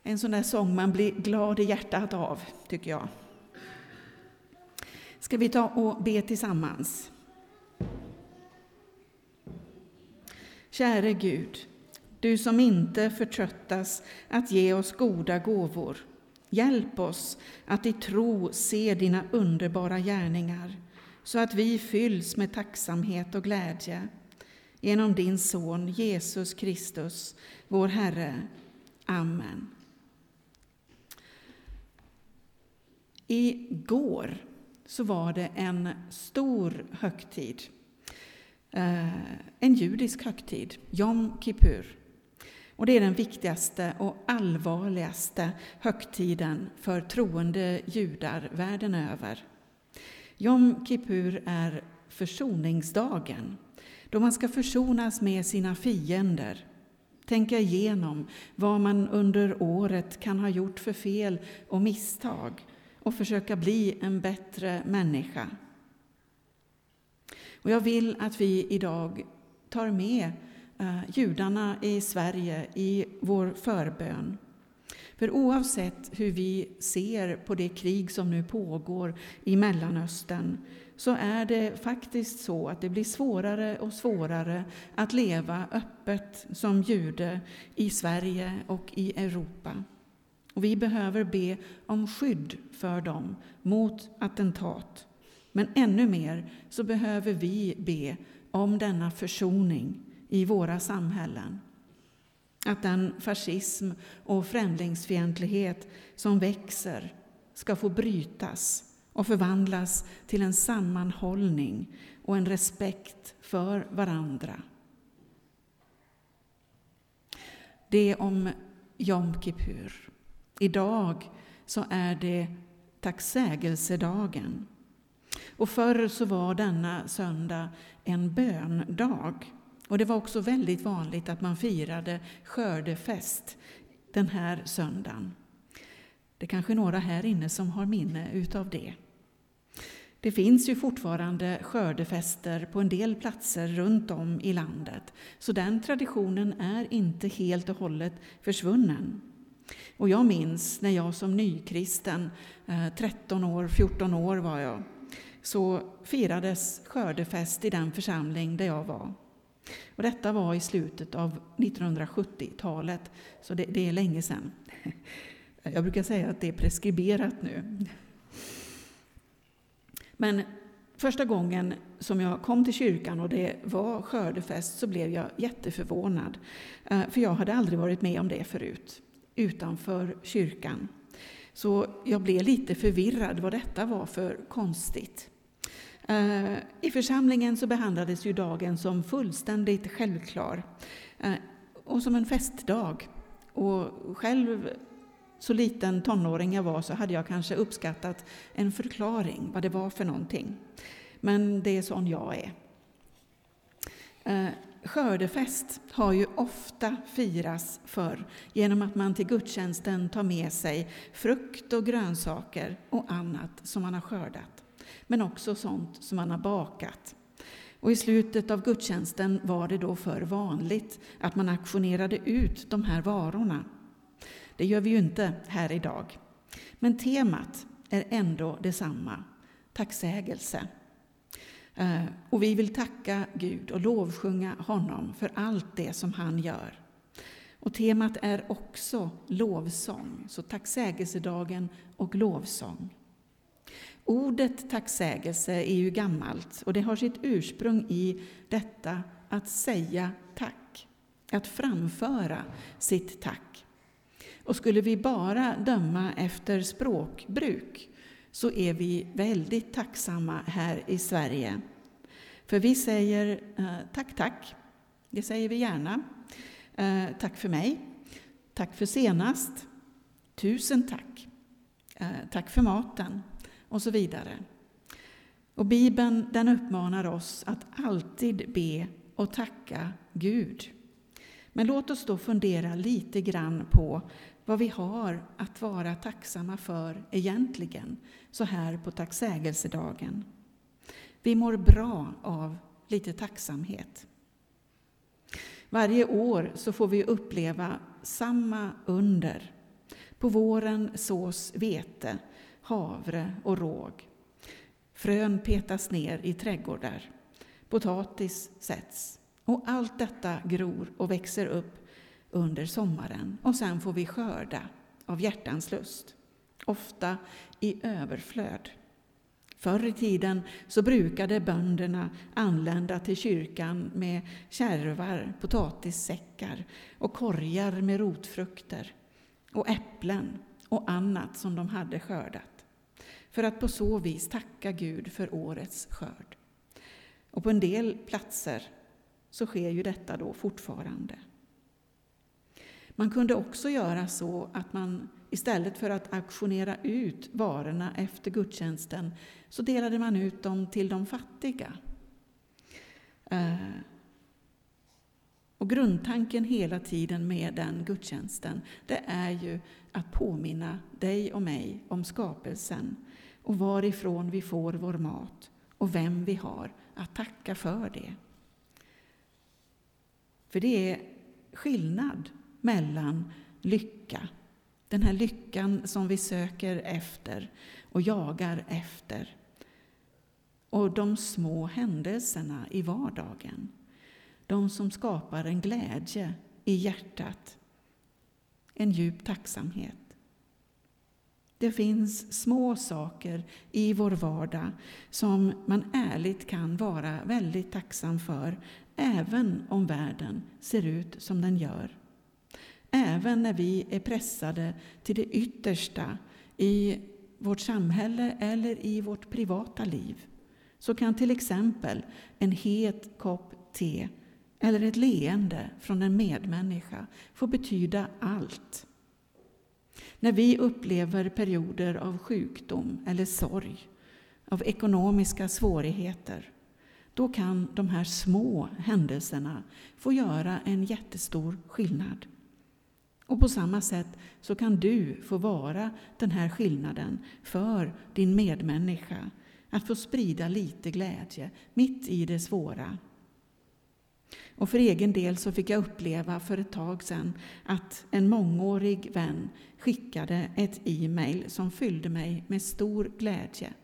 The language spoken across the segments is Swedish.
En sån där sång man blir glad i hjärtat av, tycker jag. Ska vi ta och be tillsammans? Käre Gud, du som inte förtröttas att ge oss goda gåvor. Hjälp oss att i tro se dina underbara gärningar, så att vi fylls med tacksamhet och glädje. Genom din son Jesus Kristus, vår Herre. Amen. Igår så var det en stor högtid. En judisk högtid, Jom Kippur. Och det är den viktigaste och allvarligaste högtiden för troende judar världen över. Jom Kippur är försoningsdagen, då man ska försonas med sina fiender. Tänka igenom vad man under året kan ha gjort för fel och misstag och försöka bli en bättre människa. Och jag vill att vi idag tar med judarna i Sverige i vår förbön. För oavsett hur vi ser på det krig som nu pågår i Mellanöstern, så är det faktiskt så att det blir svårare och svårare att leva öppet som jude i Sverige och i Europa. Och vi behöver be om skydd för dem mot attentat. Men ännu mer så behöver vi be om denna försoning i våra samhällen. Att den fascism och främlingsfientlighet som växer ska få brytas och förvandlas till en sammanhållning och en respekt för varandra. Det om Jom Kippur. Idag så är det tacksägelsedagen. Och förr så var denna söndag en böndag. Och det var också väldigt vanligt att man firade skördefest den här söndagen. Det är kanske några här inne som har minne utav det. Det finns ju fortfarande skördefester på en del platser runt om i landet. Så den traditionen är inte helt och hållet försvunnen. Och jag minns när jag som nykristen, 14 år var jag, så firades skördefest i den församling där jag var. Och detta var i slutet av 1970-talet, så det är länge sedan. Jag brukar säga att det är preskriberat nu. Men första gången som jag kom till kyrkan och det var skördefest så blev jag jätteförvånad. För jag hade aldrig varit med om det förut, utanför kyrkan. Så jag blev lite förvirrad vad detta var för konstigt. I församlingen så behandlades ju dagen som fullständigt självklar och som en festdag. Och själv, så liten tonåring jag var, så hade jag kanske uppskattat en förklaring vad det var för någonting. Men det är sån jag är. Skördefest har ju ofta firas förr genom att man till gudstjänsten tar med sig frukt och grönsaker och annat som man har skördat. Men också sånt som man har bakat. Och i slutet av gudstjänsten var det då för vanligt att man auktionerade ut de här varorna. Det gör vi ju inte här idag. Men temat är ändå detsamma. Tacksägelse. Och vi vill tacka Gud och lovsjunga honom för allt det som han gör. Och temat är också lovsång. Så tacksägelsedagen och lovsång. Ordet tacksägelse är ju gammalt och det har sitt ursprung i detta att säga tack. Att framföra sitt tack. Och skulle vi bara döma efter språkbruk så är vi väldigt tacksamma här i Sverige. För vi säger tack, tack. Det säger vi gärna. Tack för mig. Tack för senast. Tusen tack. Tack för maten. Och så vidare. Och Bibeln, den uppmanar oss att alltid be och tacka Gud. Men låt oss då fundera lite grann på vad vi har att vara tacksamma för egentligen så här på tacksägelsedagen. Vi mår bra av lite tacksamhet. Varje år så får vi uppleva samma under. På våren sås vete, havre och råg. Frön petas ner i trädgårdar. Potatis sätts. Och allt detta gror och växer upp under sommaren. Och sen får vi skörda av hjärtans lust. Ofta i överflöd. Förr i tiden så brukade bönderna anlända till kyrkan med kärvar, potatissäckar och korgar med rotfrukter och äpplen och annat som de hade skördat. För att på så vis tacka Gud för årets skörd. Och på en del platser så sker ju detta då fortfarande. Man kunde också göra så att man istället för att auktionera ut varorna efter gudstjänsten så delade man ut dem till de fattiga. Och grundtanken hela tiden med den gudstjänsten, det är ju att påminna dig och mig om skapelsen och varifrån vi får vår mat och vem vi har att tacka för det. För det är skillnad mellan lycka, den här lyckan som vi söker efter och jagar efter, och de små händelserna i vardagen. De som skapar en glädje i hjärtat, en djup tacksamhet. Det finns små saker i vår vardag som man ärligt kan vara väldigt tacksam för, även om världen ser ut som den gör. Även när vi är pressade till det yttersta i vårt samhälle eller i vårt privata liv, så kan till exempel en het kopp te eller ett leende från en medmänniska få betyda allt. När vi upplever perioder av sjukdom eller sorg, av ekonomiska svårigheter, då kan de här små händelserna få göra en jättestor skillnad. Och på samma sätt så kan du få vara den här skillnaden för din medmänniska, att få sprida lite glädje mitt i det svåra. Och för egen del så fick jag uppleva för ett tag sedan att en mångårig vän skickade ett e-mail som fyllde mig med stor glädje.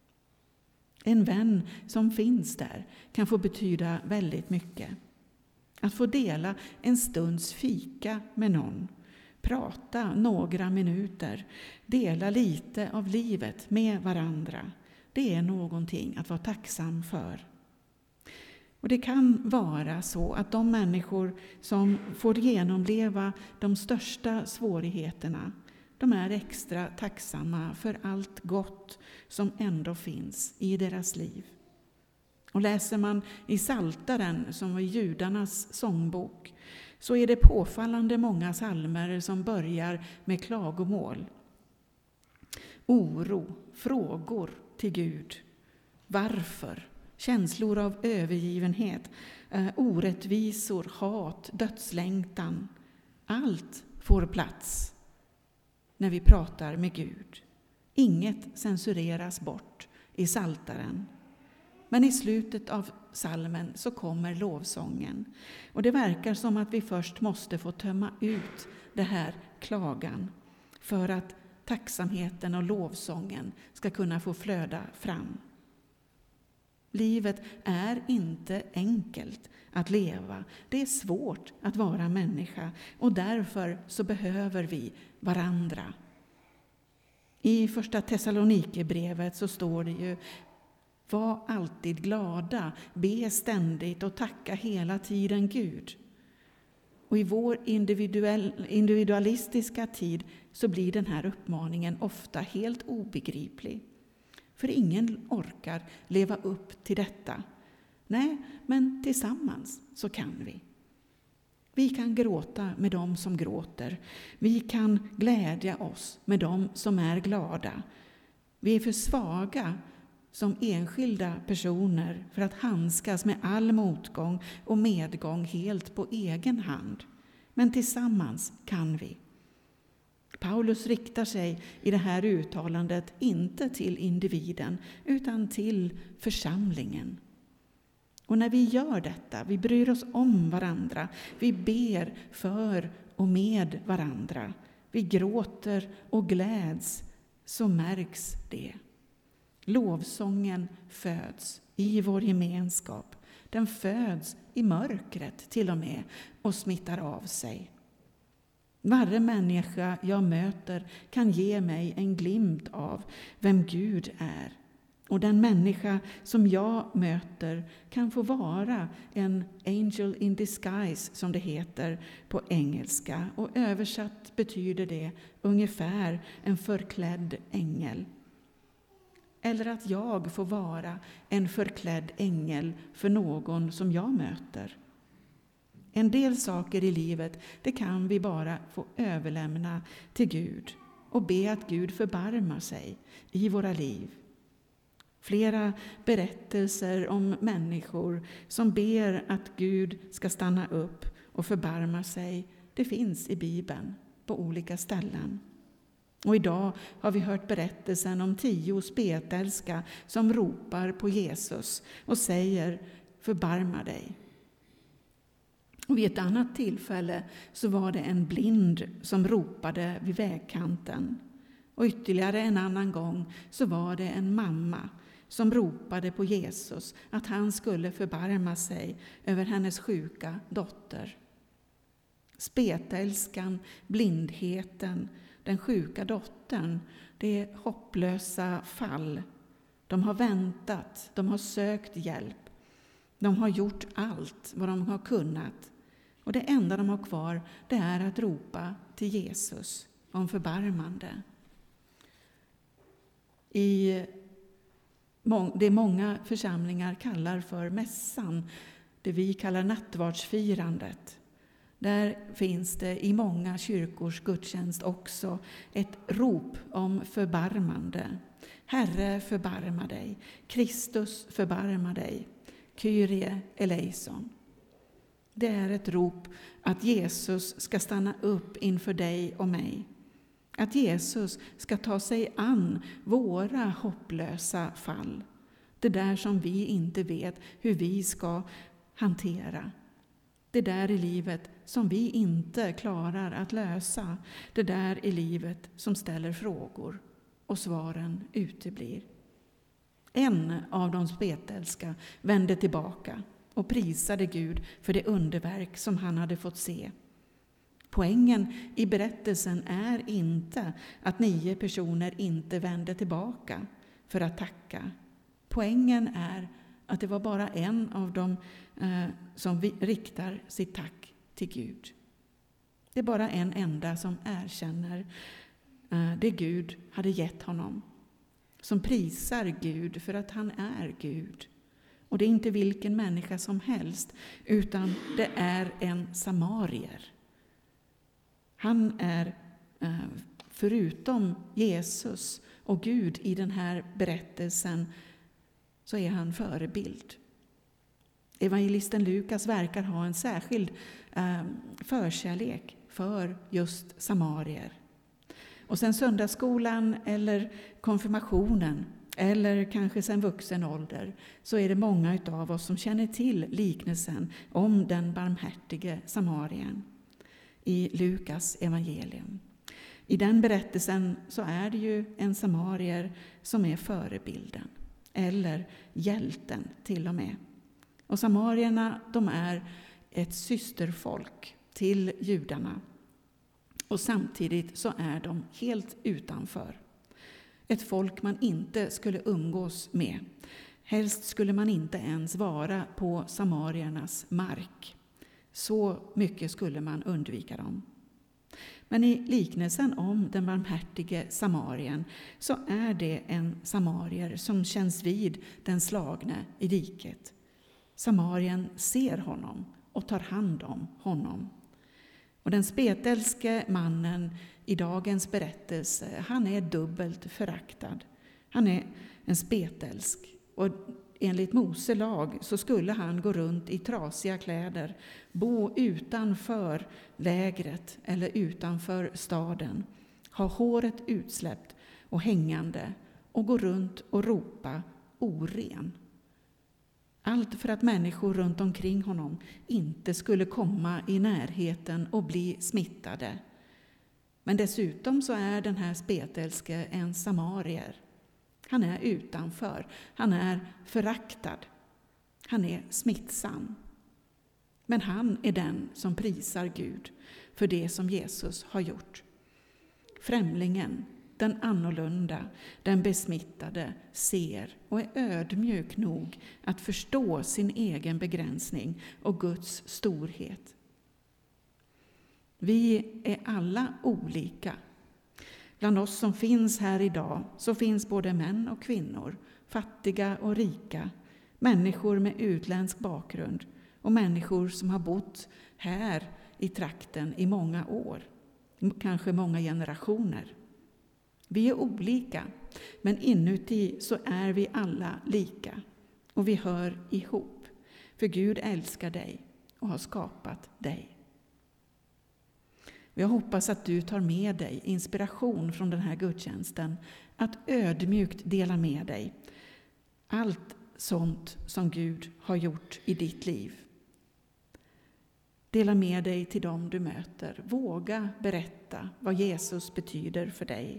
En vän som finns där kan få betyda väldigt mycket. Att få dela en stunds fika med någon, prata några minuter, dela lite av livet med varandra, det är någonting att vara tacksam för. Och det kan vara så att de människor som får genomleva de största svårigheterna, de är extra tacksamma för allt gott som ändå finns i deras liv. Och läser man i Psaltaren, som är judarnas sångbok, så är det påfallande många psalmer som börjar med klagomål. Oro, frågor till Gud. Varför? Känslor av övergivenhet, orättvisor, hat, dödslängtan. Allt får plats när vi pratar med Gud. Inget censureras bort i Psaltaren. Men i slutet av psalmen så kommer lovsången. Och det verkar som att vi först måste få tömma ut det här klagan för att tacksamheten och lovsången ska kunna få flöda fram. Livet är inte enkelt att leva. Det är svårt att vara människa och därför så behöver vi varandra. I första Thessalonikerbrevet så står det ju: var alltid glada, be ständigt och tacka hela tiden Gud. Och i vår individualistiska tid så blir den här uppmaningen ofta helt obegriplig. För ingen orkar leva upp till detta. Nej, men tillsammans så kan vi. Vi kan gråta med dem som gråter. Vi kan glädja oss med dem som är glada. Vi är för svaga som enskilda personer för att handskas med all motgång och medgång helt på egen hand. Men tillsammans kan vi. Paulus riktar sig i det här uttalandet inte till individen utan till församlingen. Och när vi gör detta, vi bryr oss om varandra, vi ber för och med varandra, vi gråter och gläds, så märks det. Lovsången föds i vår gemenskap. Den föds i mörkret till och med och smittar av sig. Varje människa jag möter kan ge mig en glimt av vem Gud är. Och den människa som jag möter kan få vara en angel in disguise, som det heter på engelska. Och översatt betyder det ungefär en förklädd ängel. Eller att jag får vara en förklädd ängel för någon som jag möter. En del saker i livet, det kan vi bara få överlämna till Gud och be att Gud förbarmar sig i våra liv. Flera berättelser om människor som ber att Gud ska stanna upp och förbarma sig, det finns i Bibeln på olika ställen. Och idag har vi hört berättelsen om 10 spetälska som ropar på Jesus och säger: förbarma dig. Och vid ett annat tillfälle så var det en blind som ropade vid vägkanten. Och ytterligare en annan gång så var det en mamma som ropade på Jesus att han skulle förbarma sig över hennes sjuka dotter. Spetälskan, blindheten, den sjuka dottern, det är hopplösa fall. De har väntat, de har sökt hjälp. De har gjort allt vad de har kunnat. Och det enda de har kvar, det är att ropa till Jesus om förbarmande. Det många församlingar kallar för mässan, det vi kallar nattvardsfirandet. Där finns det i många kyrkors gudstjänst också ett rop om förbarmande. Herre, förbarma dig. Kristus, förbarma dig. Kyrie eleison. Det är ett rop att Jesus ska stanna upp inför dig och mig. Att Jesus ska ta sig an våra hopplösa fall. Det där som vi inte vet hur vi ska hantera. Det där i livet som vi inte klarar att lösa. Det där i livet som ställer frågor och svaren uteblir. En av de spetälska vände tillbaka och prisade Gud för det underverk som han hade fått se. Poängen i berättelsen är inte att 9 personer inte vände tillbaka för att tacka. Poängen är att det var bara en av dem som riktar sitt tack till Gud. Det är bara en enda som erkänner det Gud hade gett honom. Som prisar Gud för att han är Gud. Och det är inte vilken människa som helst, utan det är en samarier. Han är, förutom Jesus och Gud i den här berättelsen, så är han förebild. Evangelisten Lukas verkar ha en särskild förkärlek för just samarier. Och sen söndagsskolan eller konfirmationen eller kanske sen vuxen ålder så är det många av oss som känner till liknelsen om den barmhärtige samarien i Lukas evangelium. I den berättelsen så är det ju en samarier som är förebilden eller hjälten till och med. Och samarierna, de är ett systerfolk till judarna. Och samtidigt så är de helt utanför. Ett folk man inte skulle umgås med. Helst skulle man inte ens vara på samariernas mark. Så mycket skulle man undvika dem. Men i liknelsen om den barmhärtige samarien så är det en samarier som känns vid den slagne i diket. Samarien ser honom och tar hand om honom. Och den spetälske mannen i dagens berättelse, han är dubbelt föraktad. Han är en spetälsk och enligt Mose lag så skulle han gå runt i trasiga kläder, bo utanför lägret eller utanför staden, ha håret utsläppt och hängande och gå runt och ropa oren. Allt för att människor runt omkring honom inte skulle komma i närheten och bli smittade. Men dessutom så är den här spetälske en samarier. Han är utanför, han är föraktad, han är smittsam. Men han är den som prisar Gud för det som Jesus har gjort. Främlingen, den annorlunda, den besmittade ser och är ödmjuk nog att förstå sin egen begränsning och Guds storhet. Vi är alla olika. Bland oss som finns här idag så finns både män och kvinnor, fattiga och rika, människor med utländsk bakgrund och människor som har bott här i trakten i många år, kanske många generationer. Vi är olika, men inuti så är vi alla lika och vi hör ihop. För Gud älskar dig och har skapat dig. Jag hoppas att du tar med dig inspiration från den här gudstjänsten att ödmjukt dela med dig allt sånt som Gud har gjort i ditt liv. Dela med dig till dem du möter. Våga berätta vad Jesus betyder för dig.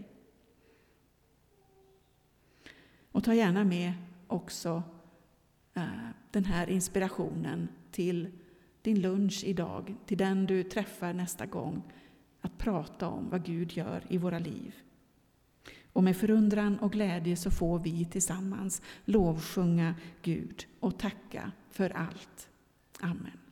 Och ta gärna med också den här inspirationen till din lunch idag, till den du träffar nästa gång, att prata om vad Gud gör i våra liv. Och med förundran och glädje så får vi tillsammans lovsjunga Gud och tacka för allt. Amen.